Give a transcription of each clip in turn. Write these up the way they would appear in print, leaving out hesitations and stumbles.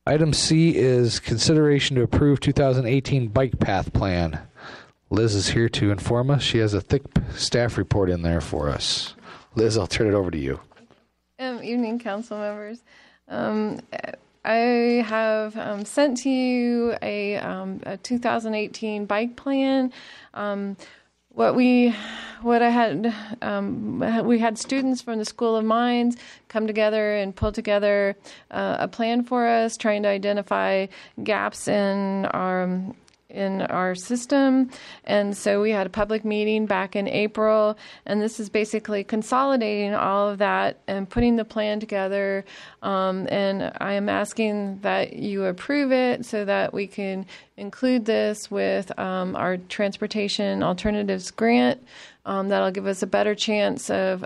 Item C is consideration to approve 2018 bike path plan. Liz is here to inform us. She has a thick staff report in there for us. Liz, I'll turn it over to you. Evening, council members. I have sent to you a 2018 bike plan. We had students from the School of Mines come together and pull together a plan for us, trying to identify gaps in our system. And so we had a public meeting back in April, and this is basically consolidating all of that and putting the plan together. And I am asking that you approve it so that we can include this with our Transportation Alternatives Grant. That'll give us a better chance of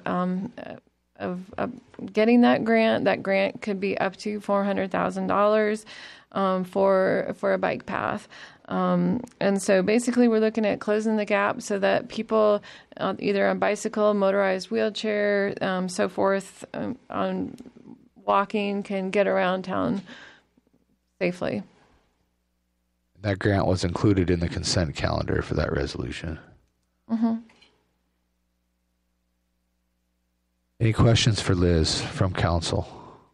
getting that grant. That grant could be up to $400,000 for a bike path. And so basically we're looking at closing the gap so that people either on bicycle, motorized wheelchair, so forth, on walking can get around town safely. That grant was included in the consent calendar for that resolution. Mm-hmm. Any questions for Liz from council?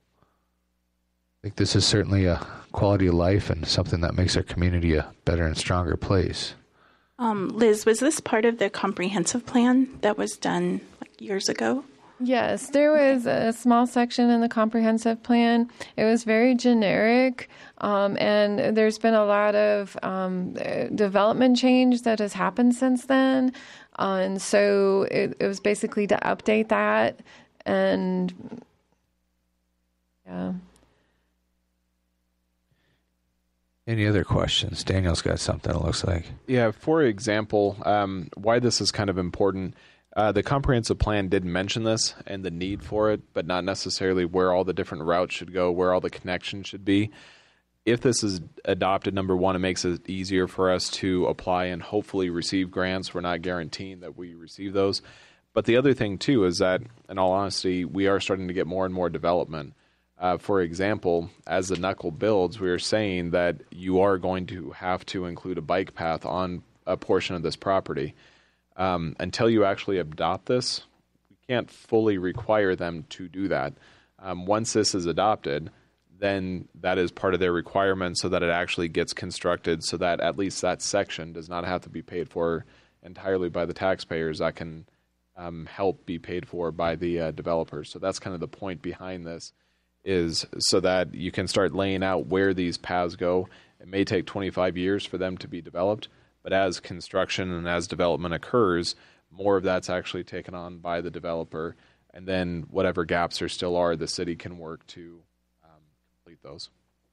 I think this is certainly a quality of life and something that makes our community a better and stronger place. Liz, was this part of the comprehensive plan that was done years ago? Yes, there was a small section in the comprehensive plan. It was very generic, and there's been a lot of development change that has happened since then. And so it was basically to update that. And yeah. Any other questions? Daniel's got something, it looks like. Yeah, for example, why this is kind of important. The comprehensive plan did mention this and the need for it, but not necessarily where all the different routes should go, where all the connections should be. If this is adopted, number one, it makes it easier for us to apply and hopefully receive grants. We're not guaranteeing that we receive those. But the other thing, too, is that, in all honesty, we are starting to get more and more development. For example, as the knuckle builds, we are saying that you are going to have to include a bike path on a portion of this property. Until you actually adopt this, we can't fully require them to do that. Once this is adopted, then that is part of their requirement so that it actually gets constructed so that at least that section does not have to be paid for entirely by the taxpayers. That can help be paid for by the developers. So that's kind of the point behind this, is so that you can start laying out where these paths go. It may take 25 years for them to be developed, but as construction and as development occurs, more of that's actually taken on by the developer, and then whatever gaps there still are, the city can work to complete those.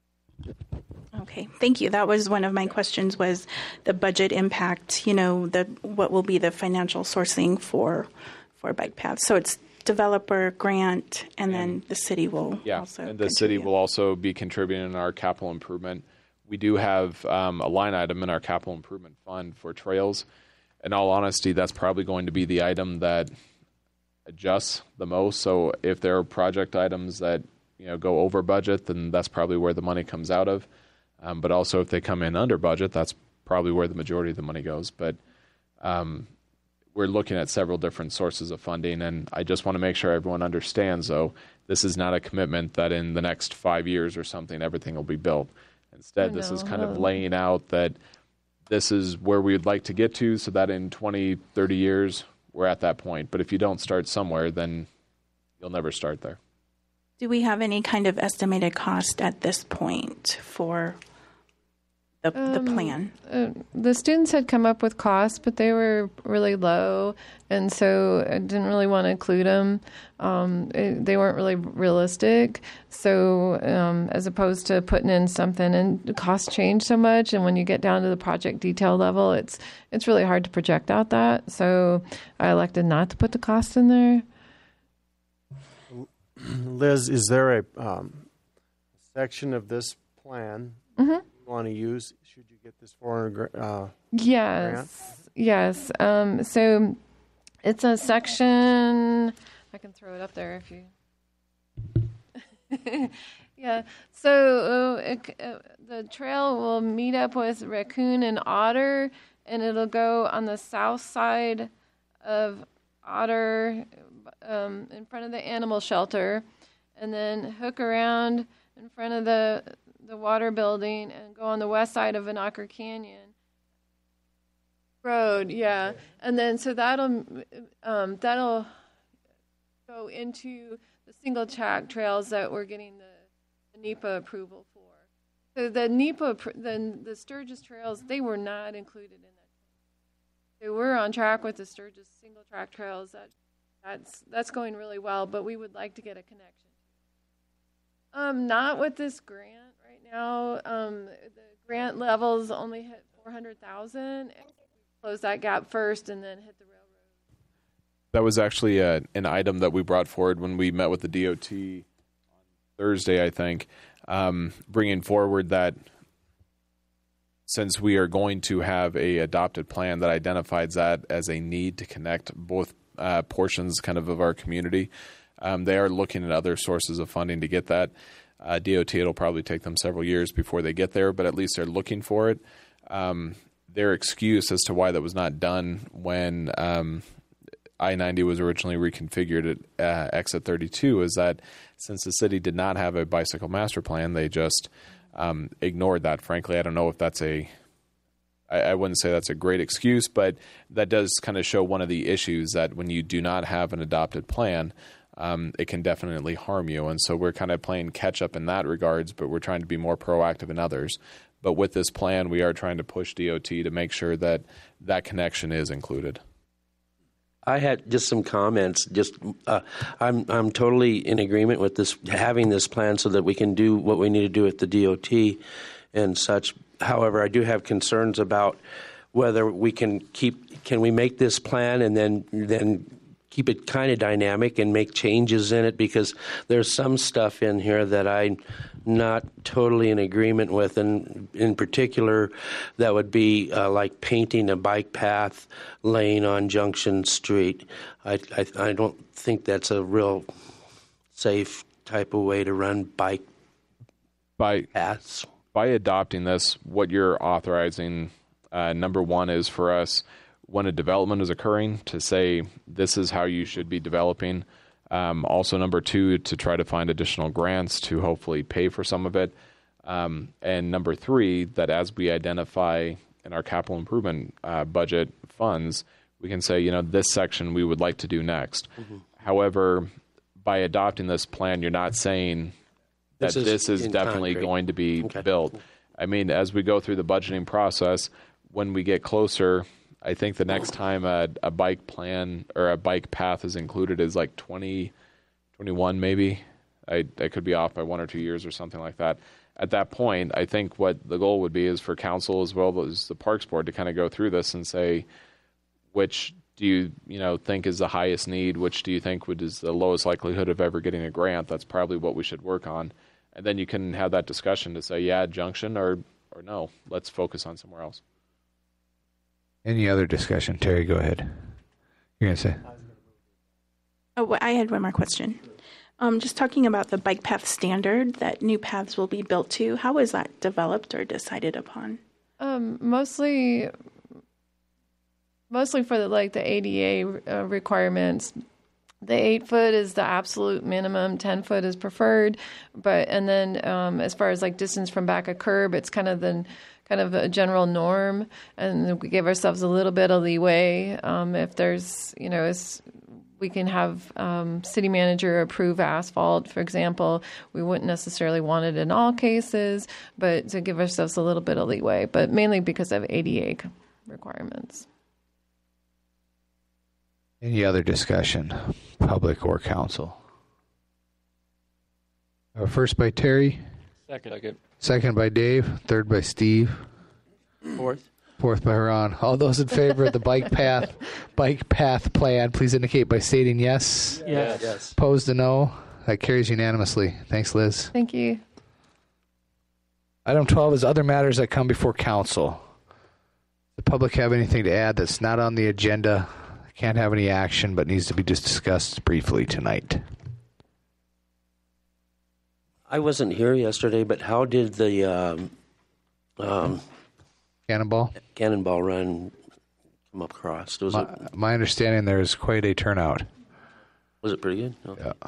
Okay, thank you. That was one of my questions, was the budget impact, what will be the financial sourcing for bike paths. So it's developer grant, and then the city will also and the city will also be contributing in our capital improvement. We do have a line item in our capital improvement fund for trails. In all honesty, that's probably going to be the item that adjusts the most. So if there are project items that go over budget, then that's probably where the money comes out of. But also if they come in under budget, that's probably where the majority of the money goes. But we're looking at several different sources of funding, and I just want to make sure everyone understands, though, this is not a commitment that in the next 5 years or something everything will be built. Instead, this is kind of laying out that this is where we would like to get to so that in 20, 30 years we're at that point. But if you don't start somewhere, then you'll never start there. Do we have any kind of estimated cost at this point for the plan? The students had come up with costs, but they were really low, and so I didn't really want to include them. They weren't really realistic. So as opposed to putting in something, and the costs change so much, and when you get down to the project detail level, it's really hard to project out that. So I elected not to put the cost in there. Liz, is there a section of this plan you want to use? Should you get this $400 grant? Yes. So it's a section. I can throw it up there if you. Yeah. So the trail will meet up with Raccoon and Otter, and it'll go on the south side of Otter in front of the animal shelter, and then hook around in front of the water building and go on the west side of Vinacker Canyon Road. Yeah. And then so that'll go into the single track trails that we're getting the NEPA approval for. So the NEPA, the Sturgis trails, they were not included in that. They were on track with the Sturgis single track trails. That's going really well, but we would like to get a connection. Not with this grant right now. The grant levels only hit 400,000, and close that gap first, and then hit the railroad. That was actually an item that we brought forward when we met with the DOT on Thursday, I think, bringing forward that since we are going to have a adopted plan that identifies that as a need to connect both portions kind of our community, they are looking at other sources of funding to get that. DOT, it'll probably take them several years before they get there, but at least they're looking for it. Their excuse as to why that was not done when I-90 was originally reconfigured at exit 32 is that since the city did not have a bicycle master plan, they just ignored that. Frankly, I don't know if that's I wouldn't say that's a great excuse, but that does kind of show one of the issues that when you do not have an adopted plan, it can definitely harm you. And so we're kind of playing catch up in that regards, but we're trying to be more proactive in others. But with this plan, we are trying to push DOT to make sure that that connection is included. I had just some comments. I'm totally in agreement with this, having this plan so that we can do what we need to do at the DOT and such. However, I do have concerns about whether we can we make this plan and then keep it kind of dynamic and make changes in it, because there's some stuff in here that I'm not totally in agreement with, and in particular that would be like painting a bike path lane on Junction Street. I don't think that's a real safe type of way to run bike paths. By adopting this, what you're authorizing, number one, is for us, when a development is occurring, to say this is how you should be developing. Also, number two, to try to find additional grants to hopefully pay for some of it. And number three, that as we identify in our capital improvement budget funds, we can say, this section we would like to do next. Mm-hmm. However, by adopting this plan, you're not saying that this is definitely concrete. Going to be built. I mean, as we go through the budgeting process, when we get closer, I think the next time a bike plan or a bike path is included is like 2021 maybe. I could be off by 1 or 2 years or something like that. At that point, I think what the goal would be is for council as well as the Parks Board to kind of go through this and say, which do you think is the highest need? Which do you think is the lowest likelihood of ever getting a grant? That's probably what we should work on. And then you can have that discussion to say, yeah, Junction or no, let's focus on somewhere else. Any other discussion? Terry, go ahead. You're going to say? Oh, I had one more question. Just talking about the bike path standard that new paths will be built to, how is that developed or decided upon? Mostly for the ADA requirements. The 8-foot is the absolute minimum. 10-foot is preferred, and then as far as distance from back of curb, it's kind of a general norm, and we give ourselves a little bit of leeway if there's we can have city manager approve asphalt, for example. We wouldn't necessarily want it in all cases, but to give ourselves a little bit of leeway, but mainly because of ADA requirements. Any other discussion, public or council? First by Terry. Second by Dave. Third by Steve. Fourth by Ron. All those in favor of the bike path plan, please indicate by stating yes. Yes. Opposed to no. That carries unanimously. Thanks, Liz. Thank you. Item 12 is other matters that come before council. Does the public have anything to add that's not on the agenda? Can't have any action, but needs to be just discussed briefly tonight. I wasn't here yesterday, but how did the Cannonball run come across? My understanding, there is quite a turnout. Was it pretty good? No. Yeah.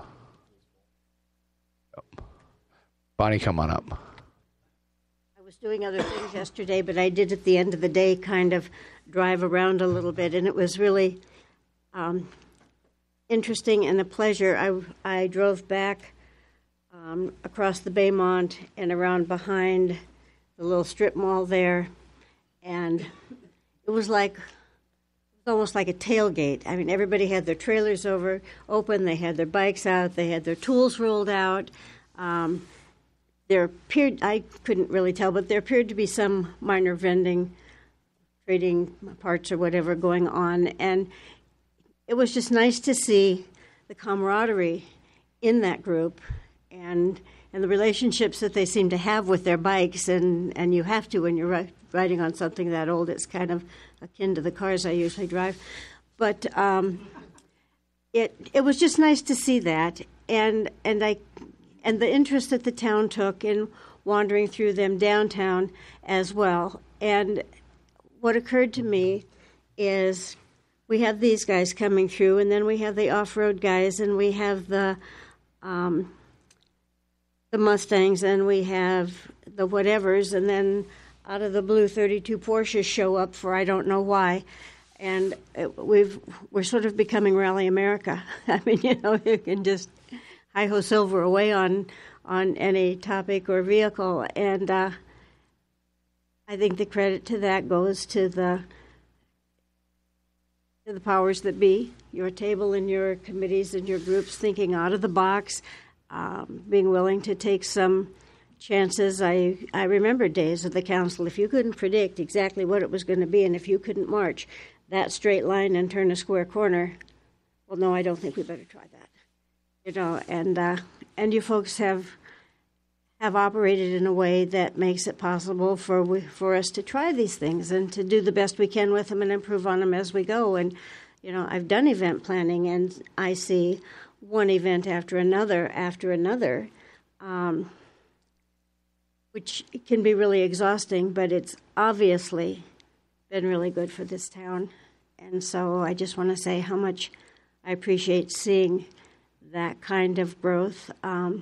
Bonnie, come on up. I was doing other things yesterday, but I did at the end of the day kind of drive around a little bit, and it was really interesting and a pleasure. I drove back across the Baymont and around behind the little strip mall there, and it was almost like a tailgate. I mean, everybody had their trailers open, they had their bikes out, they had their tools rolled out. There appeared, I couldn't really tell, but there appeared to be some minor vending, trading parts or whatever going on, and it was just nice to see the camaraderie in that group and the relationships that they seem to have with their bikes, and you have to when you're riding on something that old. It's kind of akin to the cars I usually drive. But it was just nice to see that, and the interest that the town took in wandering through them downtown as well. And what occurred to me is we have these guys coming through, and then we have the off-road guys, and we have the Mustangs, and we have the whatevers, and then out of the blue 32 Porsches show up for I don't know why. And we're sort of becoming Rally America. I mean, you can just hi-ho silver away on any topic or vehicle. And I think the credit to that goes to the powers that be, your table and your committees and your groups thinking out of the box, being willing to take some chances. I remember days of the council, if you couldn't predict exactly what it was going to be, and if you couldn't march that straight line and turn a square corner, well, no, I don't think we better try that. And you folks have operated in a way that makes it possible for us to try these things and to do the best we can with them and improve on them as we go. And I've done event planning, and I see one event after another, which can be really exhausting, but it's obviously been really good for this town. And so I just want to say how much I appreciate seeing that kind of growth. And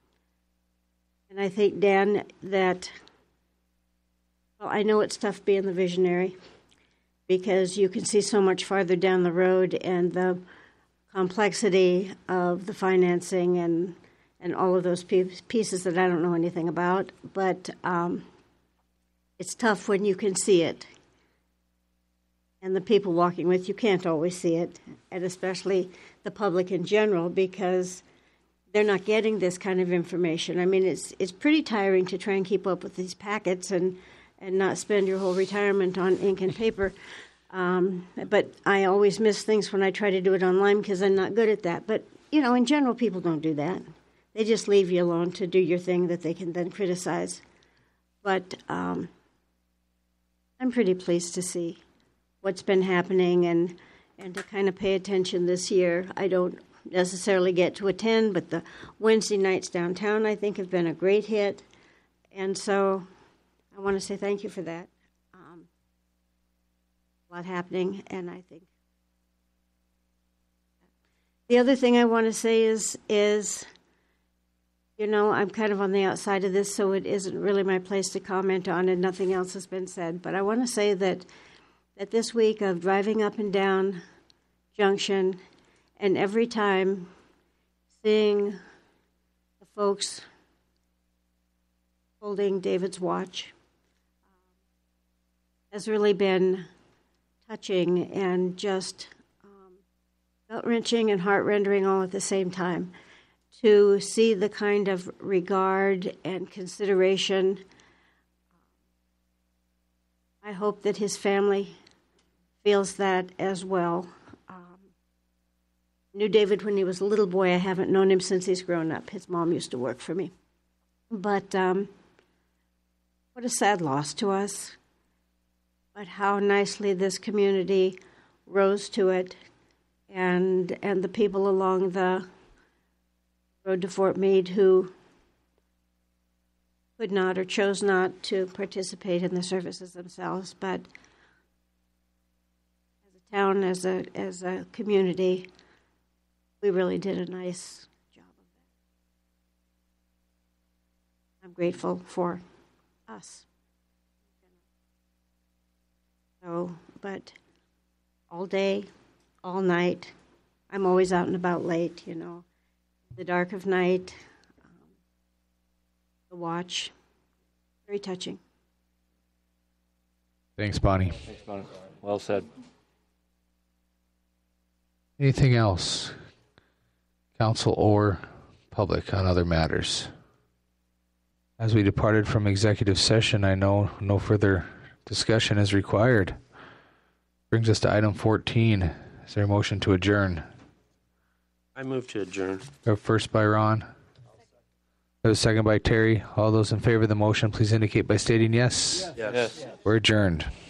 I think, Dan, that, well, I know it's tough being the visionary because you can see so much farther down the road, and the complexity of the financing and all of those pieces that I don't know anything about. But it's tough when you can see it. And the people walking with you can't always see it, and especially the public in general, because they're not getting this kind of information. I mean, it's pretty tiring to try and keep up with these packets and not spend your whole retirement on ink and paper. But I always miss things when I try to do it online because I'm not good at that. But, in general, people don't do that. They just leave you alone to do your thing that they can then criticize. But I'm pretty pleased to see what's been happening and to kind of pay attention this year. I don't necessarily get to attend, but the Wednesday nights downtown, I think, have been a great hit. And so I want to say thank you for that. A lot happening, and I think the other thing I want to say is I'm kind of on the outside of this, so it isn't really my place to comment on, and nothing else has been said. But I want to say that this week of driving up and down Junction, and every time seeing the folks holding David's watch has really been touching and just gut-wrenching and heart-rendering all at the same time. To see the kind of regard and consideration, I hope that his family feels that as well. Knew David when he was a little boy. I haven't known him since he's grown up. His mom used to work for me. But what a sad loss to us. But how nicely this community rose to it, and the people along the road to Fort Meade who could not or chose not to participate in the services themselves, but as a town, as a community, we really did a nice job of that. I'm grateful for us. So, but all day, all night, I'm always out and about late, the dark of night, the watch, very touching. Thanks, Bonnie. Thanks, Bonnie. Well said. Anything else, council or public, on other matters? As we departed from executive session, I know no further discussion is required. Brings us to item 14. Is there a motion to adjourn? I move to adjourn. First by Ron. Second by Terry. All those in favor of the motion, please indicate by stating yes. Yes. We're adjourned.